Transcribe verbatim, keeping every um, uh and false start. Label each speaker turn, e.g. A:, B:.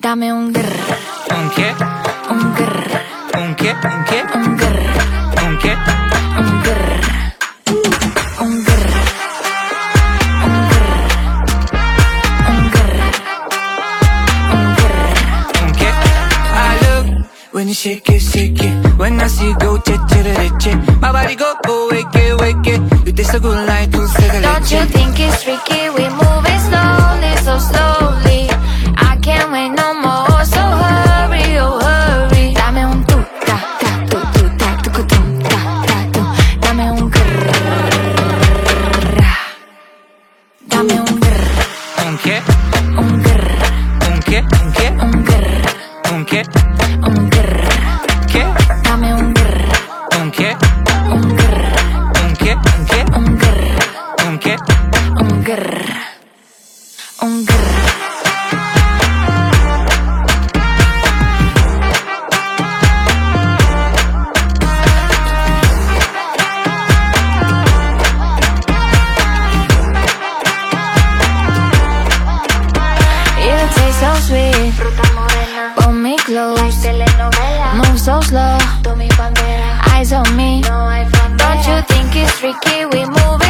A: Dame un grr,
B: ¿Un qué?
A: un grr,
B: ¿Un qué? ¿Un qué?
A: un grr,
B: ¿Un qué?
A: un grr, un grr, un grr, un grr, un grr.
B: ¿Un qué? I love when you shake it, shake it. When I see you go, che, che, che, che. My body go, go, wake it, wake it. You taste so good like dulce de
A: Don't you
B: leche.
A: think it's tricky? We moving slowly, so slowly. I can't wait no more, so hurry, oh hurry. Dame un tu, ta, ta, tu, tu, ta, tu, tu, tum, ta, ta, tu. Dame un grrr. Dame un grrr,
B: ¿Un qué?
A: un grrr,
B: ¿Un qué? ¿Un qué?
A: un grrr,
B: ¿Un qué?
A: un grrr.
B: ¿Qué?
A: Dame un grrr,
B: ¿Un qué?
A: un grrr,
B: ¿Un qué? ¿Un qué?
A: un grrr,
B: ¿Un qué?
A: un grrr, un grrr. You taste so sweet,
C: Fruta morena,
A: pull me close,
C: telenovela,
A: move so slow,
C: tú mi bandera,
A: eyes on me.
C: no hay frontera.
A: Don't you think it's tricky? We move